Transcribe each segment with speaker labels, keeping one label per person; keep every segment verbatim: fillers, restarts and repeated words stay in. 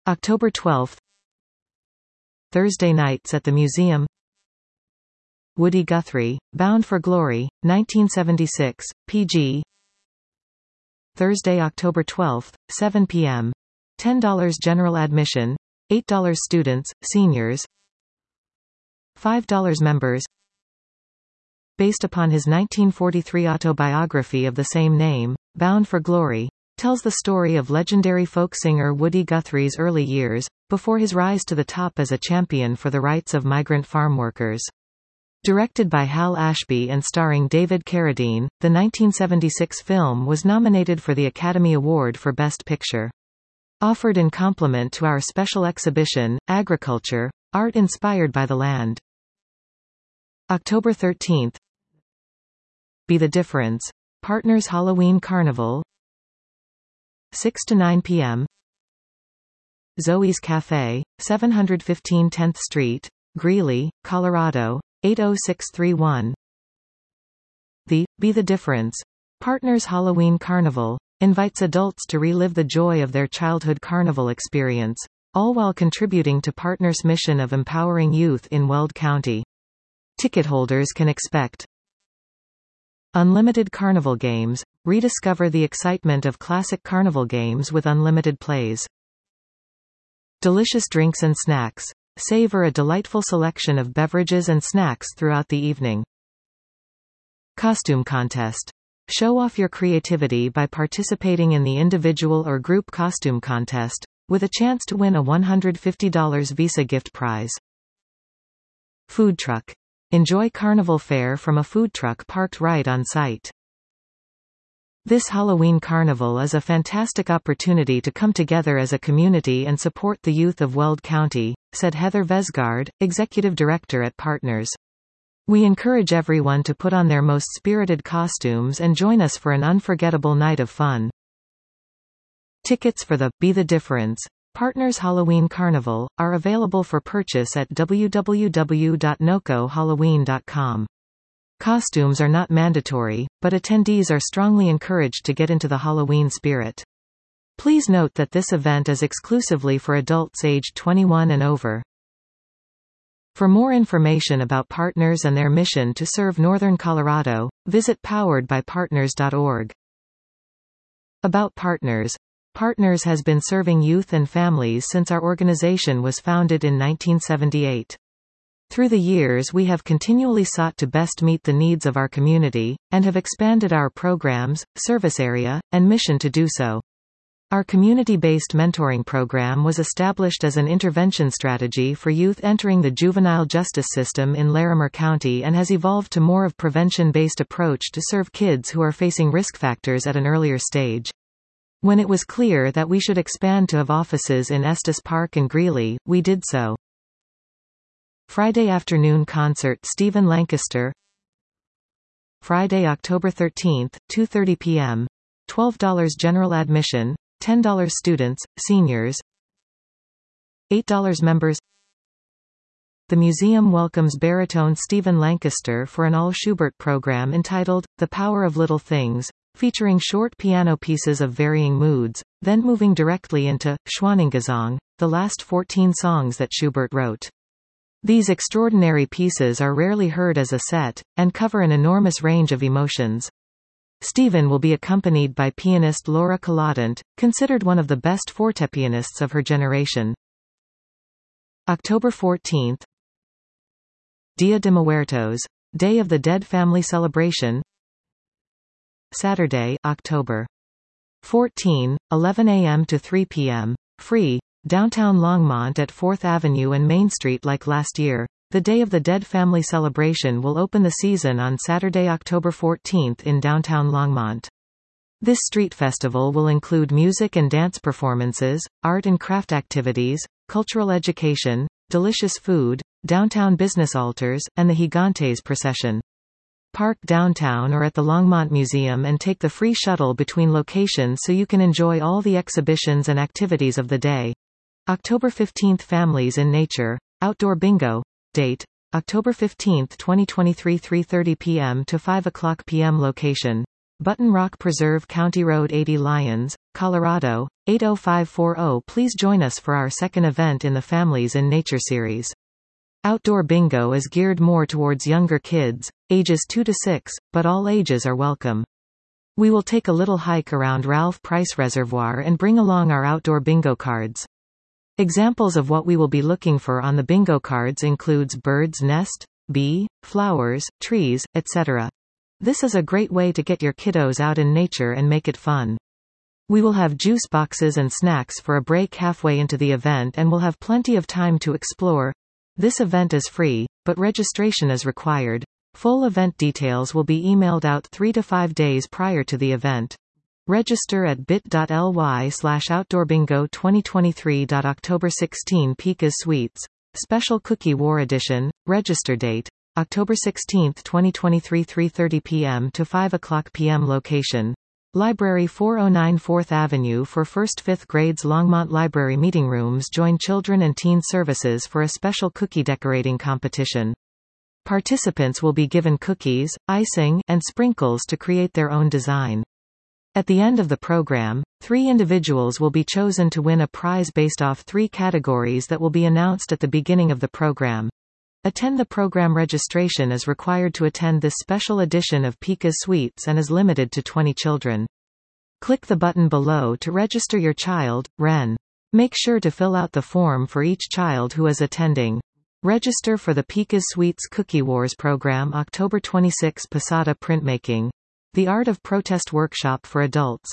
Speaker 1: October twelfth. Thursday nights at the museum. Woody Guthrie, Bound for Glory, nineteen seventy-six, P G. Thursday, October twelfth, seven p m ten dollars general admission, eight dollars students, seniors, five dollars members. Based upon his nineteen forty-three autobiography of the same name, Bound for Glory, tells the story of legendary folk singer Woody Guthrie's early years, before his rise to the top as a champion for the rights of migrant farm workers. Directed by Hal Ashby and starring David Carradine, the nineteen seventy-six film was nominated for the Academy Award for Best Picture. Offered in complement to our special exhibition, Agriculture, Art Inspired by the Land. October thirteenth. Be the Difference. Partners Halloween Carnival. six to nine p m Zoe's Cafe, seven fifteen tenth Street, Greeley, Colorado, eight oh six three one. The Be the Difference. Partners Halloween Carnival invites adults to relive the joy of their childhood carnival experience, all while contributing to Partners' mission of empowering youth in Weld County. Ticket holders can expect unlimited carnival games. Rediscover the excitement of classic carnival games with unlimited plays. Delicious drinks and snacks. Savor a delightful selection of beverages and snacks throughout the evening. Costume contest. Show off your creativity by participating in the individual or group costume contest, with a chance to win a one hundred fifty dollars Visa gift prize. Food truck. Enjoy carnival fare from a food truck parked right on site. This Halloween carnival is a fantastic opportunity to come together as a community and support the youth of Weld County, said Heather Vesgard, Executive Director at Partners. We encourage everyone to put on their most spirited costumes and join us for an unforgettable night of fun. Tickets for the Be the Difference. Partners Halloween Carnival are available for purchase at w w w dot noco halloween dot com. Costumes are not mandatory, but attendees are strongly encouraged to get into the Halloween spirit. Please note that this event is exclusively for adults aged twenty-one and over. For more information about Partners and their mission to serve Northern Colorado, visit powered by partners dot org. About Partners. Partners has been serving youth and families since our organization was founded in nineteen seventy-eight. Through the years we have continually sought to best meet the needs of our community, and have expanded our programs, service area, and mission to do so. Our community-based mentoring program was established as an intervention strategy for youth entering the juvenile justice system in Larimer County and has evolved to more of prevention-based approach to serve kids who are facing risk factors at an earlier stage. When it was clear that we should expand to have offices in Estes Park and Greeley, we did so. Friday afternoon concert Stephen Lancaster. Friday, October thirteenth, two thirty p m twelve dollars general admission, ten dollars students, seniors, eight dollars members. The museum welcomes baritone Stephen Lancaster for an all-Schubert program entitled, The Power of Little Things, featuring short piano pieces of varying moods, then moving directly into Schwanengesang, the last fourteen songs that Schubert wrote. These extraordinary pieces are rarely heard as a set, and cover an enormous range of emotions. Stephen will be accompanied by pianist Laura Colladant, considered one of the best fortepianists of her generation. October fourteenth. Dia de Muertos, Day of the Dead Family Celebration. Saturday, October fourteenth, eleven a m to three p m Free. Downtown Longmont at fourth Avenue and Main Street. Like last year, the Day of the Dead Family Celebration will open the season on Saturday, October fourteenth in downtown Longmont. This street festival will include music and dance performances, art and craft activities, cultural education, delicious food, downtown business altars, and the Gigantes procession. Park downtown or at the Longmont Museum and take the free shuttle between locations so you can enjoy all the exhibitions and activities of the day. October fifteenth Families in Nature, Outdoor Bingo. Date, October fifteenth, twenty twenty-three three thirty p m to five o'clock p m Location, Button Rock Preserve, County Road eighty, Lyons, Colorado, eight oh five four oh. Please join us for our second event in the Families in Nature series. Outdoor Bingo is geared more towards younger kids, ages two to six, but all ages are welcome. We will take a little hike around Ralph Price Reservoir and bring along our outdoor bingo cards. Examples of what we will be looking for on the bingo cards includes bird's nest, bee, flowers, trees, et cetera. This is a great way to get your kiddos out in nature and make it fun. We will have juice boxes and snacks for a break halfway into the event and will have plenty of time to explore. This event is free, but registration is required. Full event details will be emailed out three to five days prior to the event. Register at bit.ly slash outdoorbingo twenty twenty-three. October sixteenth, Pika's Sweets. Special Cookie War Edition. Register date, October sixteenth, twenty twenty-three, three thirty p m to five o'clock p m Location, Library four oh nine fourth Avenue. For first fifth grades, Longmont Library Meeting Rooms. Join Children and Teen Services for a special cookie decorating competition. Participants will be given cookies, icing, and sprinkles to create their own design. At the end of the program, three individuals will be chosen to win a prize based off three categories that will be announced at the beginning of the program. Attend the program. Registration is required to attend this special edition of Pika's Sweets and is limited to twenty children. Click the button below to register your child, Ren. Make sure to fill out the form for each child who is attending. Register for the Pika's Sweets Cookie Wars program. October twenty-sixth, Posada Printmaking. The Art of Protest Workshop for Adults.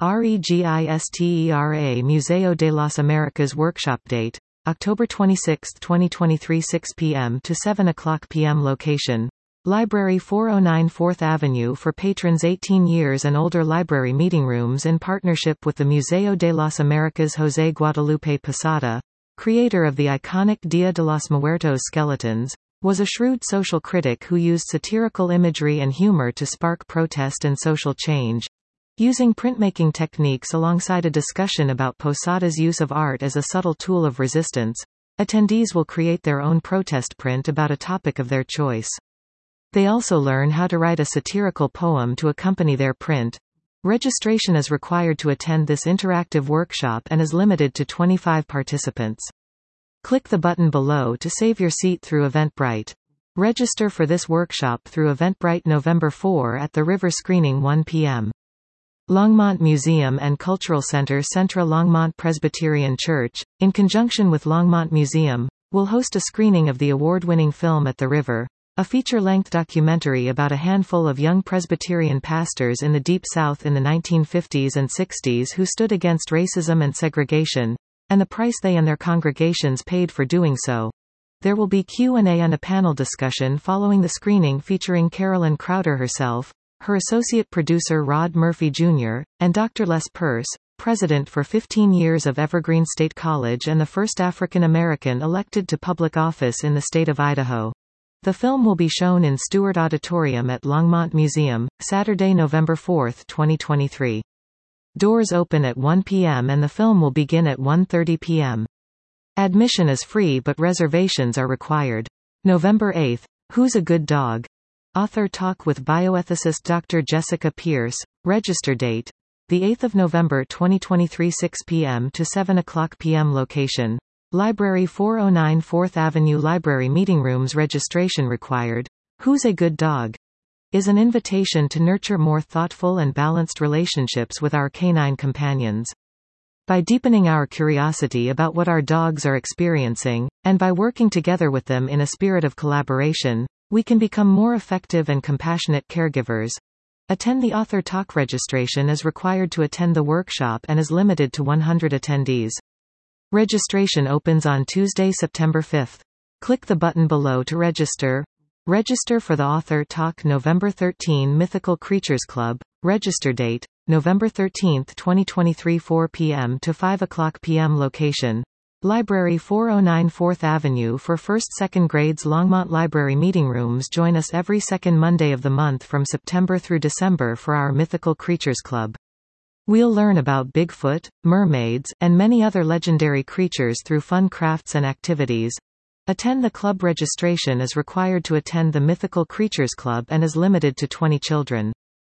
Speaker 1: REGISTERA Museo de las Americas Workshop date, October twenty-sixth, twenty twenty-three, six p m to seven o'clock p m Location, Library four oh nine fourth Avenue. For patrons eighteen years and older, Library Meeting Rooms in partnership with the Museo de las Americas. José Guadalupe Posada, creator of the iconic Dia de los Muertos skeletons, was a shrewd social critic who used satirical imagery and humor to spark protest and social change. Using printmaking techniques alongside a discussion about Posada's use of art as a subtle tool of resistance, attendees will create their own protest print about a topic of their choice. They also learn how to write a satirical poem to accompany their print. Registration is required to attend this interactive workshop and is limited to twenty-five participants. Click the button below to save your seat through Eventbrite. Register for this workshop through Eventbrite. November fourth at the River Screening, one p m Longmont Museum and Cultural Center. Centra Longmont Presbyterian Church, in conjunction with Longmont Museum, will host a screening of the award-winning film At the River, a feature-length documentary about a handful of young Presbyterian pastors in the Deep South in the nineteen fifties and sixties who stood against racism and segregation, and the price they and their congregations paid for doing so. There will be Q and A and a panel discussion following the screening featuring Carolyn Crowder herself, her associate producer Rod Murphy Junior, and Doctor Les Perce, president for fifteen years of Evergreen State College and the first African American elected to public office in the state of Idaho. The film will be shown in Stewart Auditorium at Longmont Museum, Saturday, November fourth, twenty twenty-three. Doors open at one p m and the film will begin at one thirty p m Admission is free but reservations are required. November eighth, Who's a Good Dog? Author talk with bioethicist Doctor Jessica Pierce. Register date, the eighth of November twenty twenty-three, six p m to seven o'clock p m Location, Library four oh nine fourth Avenue. Library Meeting Rooms. Registration required. Who's a Good Dog? Is an invitation to nurture more thoughtful and balanced relationships with our canine companions. By deepening our curiosity about what our dogs are experiencing, and by working together with them in a spirit of collaboration, we can become more effective and compassionate caregivers. Attend the author talk. Registration is required to attend the workshop and is limited to one hundred attendees. Registration opens on Tuesday, September fifth. Click the button below to register. Register for the author talk. November thirteenth, Mythical Creatures Club. Register date, November thirteenth, twenty twenty-three, four p m to five o'clock p m Location, Library four oh nine fourth Avenue. For first-second grades, Longmont Library Meeting Rooms. Join us every second Monday of the month from September through December for our Mythical Creatures Club. We'll learn about Bigfoot, mermaids, and many other legendary creatures through fun crafts and activities. Attend the club. Registration is required to attend the Mythical Creatures Club and is limited to twenty children.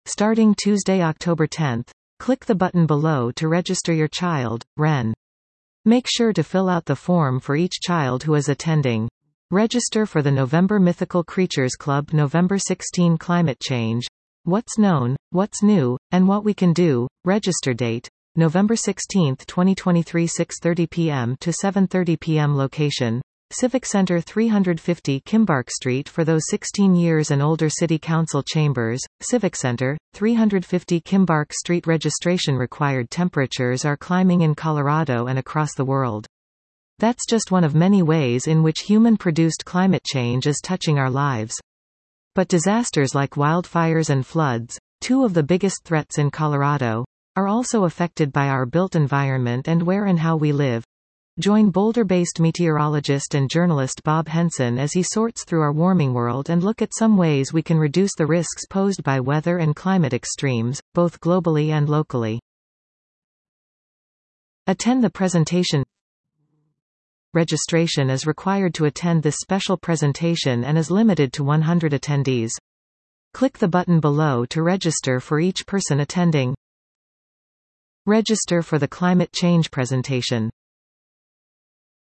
Speaker 1: starting Tuesday, October tenth. Click the button below to register your child, R E N. Make sure to fill out the form for each child who is attending. Register for the November Mythical Creatures Club November sixteenth Climate Change. What's known, what's new, and what we can do. Register date, November sixteenth twenty twenty-three, six thirty p m to seven thirty p m Location, Civic Center, three fifty Kimbark Street for those sixteen years and older. City Council Chambers, Civic Center, three fifty Kimbark Street. Registration required. Temperatures are climbing in Colorado and across the world. That's just one of many ways in which human-produced climate change is touching our lives. But disasters like wildfires and floods, two of the biggest threats in Colorado, are also affected by our built environment and where and how we live. Join Boulder-based meteorologist and journalist Bob Henson as he sorts through our warming world and look at some ways we can reduce the risks posed by weather and climate extremes, both globally and locally. Attend the presentation. Registration is required to attend this special presentation and is limited to one hundred attendees. Click the button below to register for each person attending. Register for the climate change presentation.